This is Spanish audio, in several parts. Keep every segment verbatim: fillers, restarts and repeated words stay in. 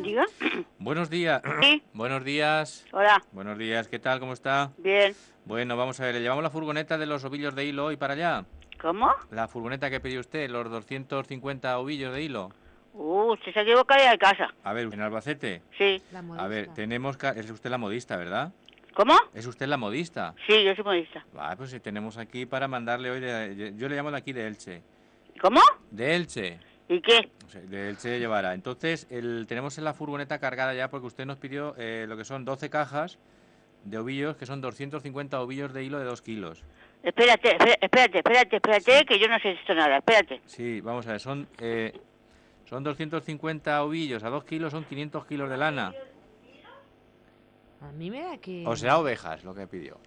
¿Diga? Buenos días. Sí. Buenos días. Hola. Buenos días, ¿qué tal? ¿Cómo está? Bien. Bueno, vamos a ver, le llevamos la furgoneta de los ovillos de hilo hoy para allá. ¿Cómo? La furgoneta que pidió usted, los doscientos cincuenta ovillos de hilo. Uh, usted se equivocó de casa. A ver, ¿en Albacete? Sí. La modista. A ver, tenemos... ca- Es usted la modista, ¿verdad? ¿Cómo? ¿Es usted la modista? Sí, yo soy modista. Ah, pues sí, tenemos aquí para mandarle hoy... de- Yo le llamo de aquí de Elche. ¿Cómo? De Elche. ¿Y qué? O sea, de Elche llevará. Entonces, el, tenemos en la furgoneta cargada ya porque usted nos pidió eh, lo que son doce cajas de ovillos, que son doscientos cincuenta ovillos de hilo de dos kilos. Espérate, espé- espérate, espérate, espérate, que yo no sé esto nada. Espérate. Sí, vamos a ver, son, eh, son doscientos cincuenta ovillos a dos kilos, son quinientos kilos de lana. A mí me da que... O sea, ovejas, lo que pidió.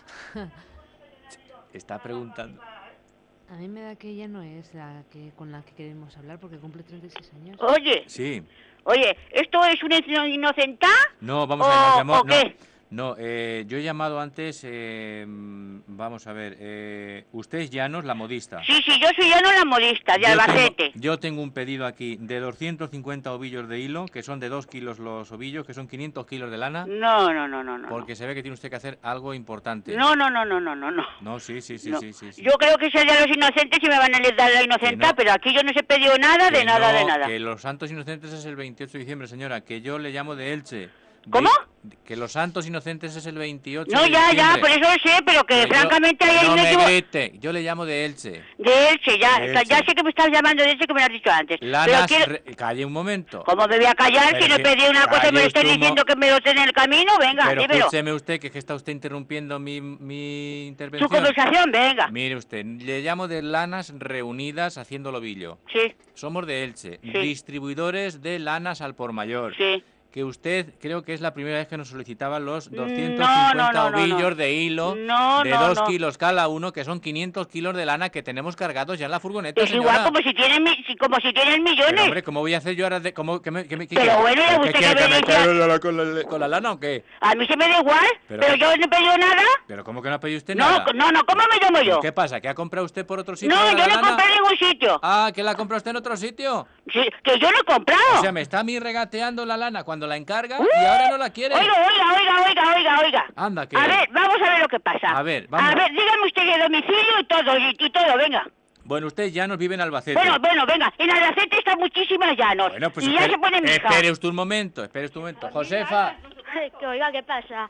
Está preguntando. A mí me da que ella no es la que con la que queremos hablar porque cumple treinta y seis años. Oye, Sí. oye, ¿esto es una ino- inocentá? No, vamos ¿O- a ver, nos llamó- o no, qué? no, eh, yo he llamado antes, eh, vamos a ver, eh, usted es Llanos, la modista. Sí, sí, yo soy ya no la modista, de Yo tengo- Albacete. yo tengo un pedido aquí de doscientos cincuenta ovillos de hilo, que son de dos kilos los ovillos, que son quinientos kilos de lana, No, no, no, no, no. porque se ve que tiene usted que hacer algo importante. No, no, no, no, no, no, no. No, sí, sí, sí, No. sí, sí, sí. Yo creo que serían los inocentes y me van a dar la inocentá, no. pero aquí yo no se pedido nada de Que nada, no, de nada. Que los Santos Inocentes es el veintiocho de diciembre, señora, que yo le llamo de Elche. ¿Cómo? Ve- Que los Santos Inocentes es el veintiocho No, de ya, ya, diciembre. por eso lo sé, pero que, Que yo- francamente ahí que hay no un me equivo- grite, yo le llamo de Elche. De Elche, ya, De ya Elche. sé que me estás llamando de Elche, que me lo has dicho antes. Pero Lanas, quiero... re- calle un momento. ¿Cómo me voy a callar Pero si no he que- pedido una cosa y me calle lo estás usted un mo- diciendo que me lo en el camino? Venga, Pero dímelo. escúcheme usted, que es que está usted interrumpiendo mi, mi Su intervención. conversación, venga. Mire usted, le llamo de Lanas Reunidas Haciendo Lobillo. Sí, Somos de Elche, Sí. distribuidores de lanas al por mayor. sí. Que usted creo que es la primera vez que nos solicitaba los No, doscientos no, cincuenta no, no, ovillos no. de hilo No, de no, dos no. kilos cada uno, que son quinientos kilos de lana que tenemos cargados ya en la furgoneta, Es señora. igual como si tienen, mi- si- como si tienen millones. Pero, hombre, ¿cómo voy a hacer yo ahora de...? ¿Cómo, que me, que me- que- Pero que- bueno, ¿y ¿qué usted quiere, qué que me me dice? caiga la- la- con, la, con la lana o qué? A mí se me da igual, Pero pero, que- yo no he pedido nada. ¿Pero cómo que no ha pedido usted No, nada? no, no, ¿cómo me llamo yo? ¿Qué pasa? ¿Que ha comprado usted por otro sitio No, ahora yo la no lana? compré en ningún sitio. Ah, ¿que la ha comprado usted en otro sitio? Sí, que yo no he comprado. O sea, me está a mí regateando la lana cuando la encarga y ahora no la quiere. Oiga, oiga, oiga, oiga, oiga, oiga. Anda, que... A ver, vamos a ver lo que pasa. A ver, vamos. A ver, dígame usted el domicilio y todo, y, y todo, venga. Bueno, usted ya nos vive en Albacete. Bueno, bueno, venga. En Albacete está muchísimas llanos. Bueno, pues y ya espere, se pone mi hija. espere usted un momento, espere usted un momento. Josefa, Que oiga, ¿qué pasa?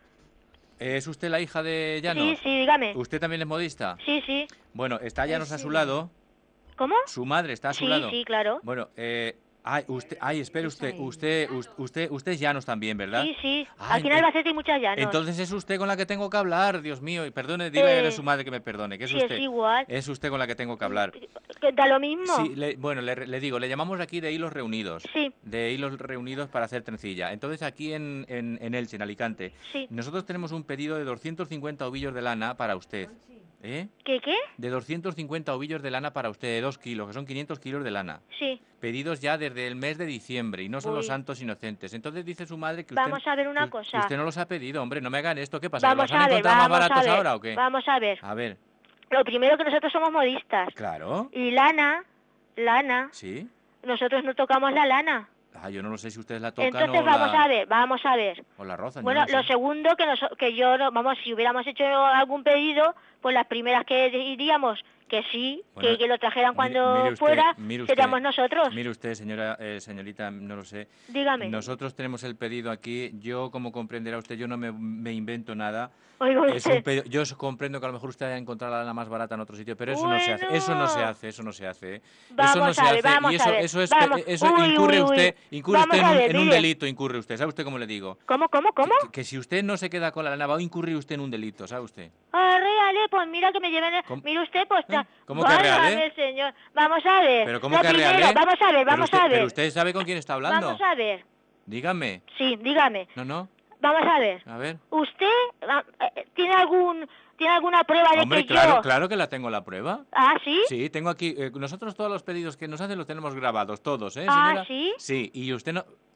¿es usted la hija de Llanos? Sí, sí, dígame. ¿Usted también es modista? Sí, sí. Bueno, está Llanos a su lado, ¿Cómo? su madre está a su Sí, lado. sí, claro. Bueno, eh... Ay, usted, ay, espere usted, usted, us- usted, usted es Llanos también, ¿verdad? Sí, sí. Ay, Aquí en eh, Albacete hay muchas llanos. Entonces es usted con la que tengo que hablar, Dios mío. Y perdone, dígale Eh, a su madre que me perdone, que es sí, usted. es igual. Es usted con la que tengo que hablar. ¿Que da lo mismo? Sí, le- bueno, le, le digo, le llamamos aquí de hilos reunidos. Sí. De hilos reunidos para hacer trencilla. Entonces aquí en, en, en Elche, en Alicante, Sí. nosotros tenemos un pedido de doscientos cincuenta ovillos de lana para usted. ¿Eh? ¿Qué, qué? De doscientos cincuenta ovillos de lana para usted, de dos kilos, que son quinientos kilos de lana. Sí. Pedidos ya desde el mes de diciembre y no son los Uy. santos inocentes. Entonces dice su madre que usted, Vamos a ver una que- cosa. que usted no los ha pedido, hombre, no me hagan esto. ¿Qué pasa? ¿Que Vamos los han a ver, encontrado más vamos a baratos ver. ahora o qué? Vamos a ver. A ver, Lo primero que nosotros somos modistas. claro, Y lana, lana, sí. nosotros no tocamos la lana. Ah, yo no lo sé si ustedes la tocan Entonces o, vamos la, a ver, vamos a ver. o la rozan. yo Bueno, no lo sé. segundo que, nos, que yo, no- vamos, si hubiéramos hecho algún pedido, pues las primeras que diríamos que sí, Bueno, que, que lo trajeran mire- cuando mire usted, fuera, mire usted, seríamos nosotros. Mire usted, señora, eh, señorita, no lo sé. Dígame. Nosotros tenemos el pedido aquí. Yo, como comprenderá usted, yo no me, me invento nada. Oiga Es usted. un pedido- yo comprendo que a lo mejor usted haya encontrado la lana más barata en otro sitio, pero eso no se hace. Eso no se Bueno. hace, eso no se hace. ¿eh? Vamos eso no se a ver, hace vamos y a eso, ver, eso es, vamos. eso Uy, incurre uy, uy. usted, incurre Vamos usted en a un, ver, en un mire. delito, incurre usted. ¿Sabe usted cómo le digo? ¿Cómo, cómo, cómo? Que, que si usted no se queda con la lana va a incurrir usted en un delito, ¿sabe usted? Arréale, pues mira que me lleven... el- ¿Cómo? Mire usted, pues... ¿Eh? ¿Cómo que Válgame, arreale? señor. Vamos a ver. Pero ¿cómo Lo que primero, arreale? Vamos a ver, Pero vamos usted- a ver. Pero usted sabe con quién está hablando. Vamos a ver. Dígame. Sí, dígame. No, no. Vamos a ver. A ver. ¿Usted ah, eh, tiene algún tiene alguna prueba de Hombre, que claro, yo... claro que la tengo la prueba. Ah, ¿sí? Sí, tengo aquí. eh, nosotros todos los pedidos que nos hacen los tenemos grabados, todos, ¿eh, Ah, señora? ¿sí? Sí, y usted no.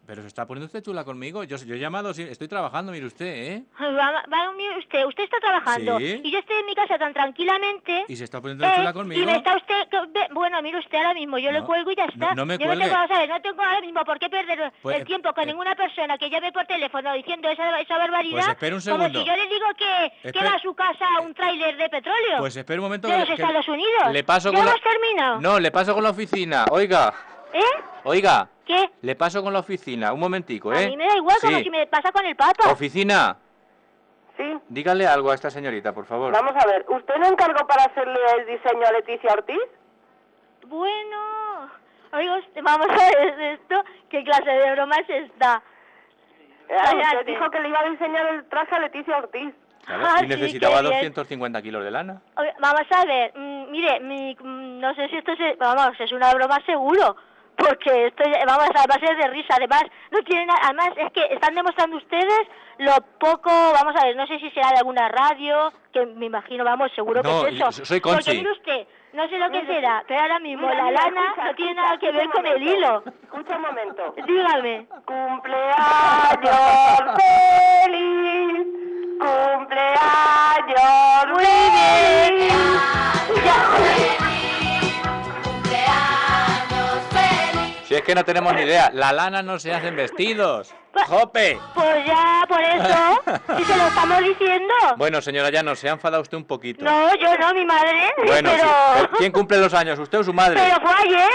Pero se está poniendo usted chula conmigo. Yo, yo he llamado, sí, estoy trabajando, mire usted, ¿eh? Va, va, mire usted, usted está trabajando Sí. y yo estoy en mi casa tan tranquilamente. ¿Y se está poniendo eh, chula conmigo? Y me está usted... que- ve- Bueno, mire usted ahora mismo, yo le No, cuelgo y ya no- está. no me yo cuelgue. no tengo, vamos a ver, no tengo ahora mismo por qué perder Pues, el tiempo con eh, ninguna persona que llame por teléfono diciendo esa, esa barbaridad. Pues espere un Como segundo. si yo le digo que, que Espere- va a su casa un tráiler de petróleo. Pues espere un momento. de que- los que Estados Unidos. Le paso ¿Ya con la... hemos terminado? No, le paso con la oficina. Oiga, ¿Eh? oiga, ¿Qué? le paso con la oficina. Un momentico, ¿eh? A mí me da igual, como Sí. si me pasa con el Papa. Oficina, Sí, dígale algo a esta señorita, por favor. vamos a ver. ¿Usted no encargó para hacerle el diseño a Leticia Ortiz? Bueno, oiga, usted, vamos a ver esto, ¿qué clase de broma es esta? Eh, Cállate. usted dijo que le iba a diseñar el traje a Leticia Ortiz. Claro, Ah, y sí, necesitaba qué bien. doscientos cincuenta kilos de lana. Oye, vamos a ver, mm, mire, mi, mm, no sé si esto es, vamos, es una broma seguro, porque esto, ya- vamos, va a ser de risa, además, no tiene nada, además, es que están demostrando ustedes lo poco, vamos a ver, no sé si será de alguna radio, que me imagino, vamos, seguro No, que es eso. yo soy Conchi. Porque mire usted, no sé lo que Mire, será, pero ahora mismo Mira, la mira, lana escucha, no tiene escucha, nada que escucha ver un con el momento. hilo. Escucha un momento. Dígame. Cumpleaños feliz, cumpleaños Muy bien. Si es que no tenemos ni idea, la lana no se hacen vestidos. ¡Jope! Pues ya, por eso, si se lo estamos diciendo. Bueno, señora Llanos, se ha enfadado usted un poquito. No, yo no, mi madre. Bueno, pero... sí, pero ¿quién cumple los años? ¿Usted o su madre? Pero fue ayer.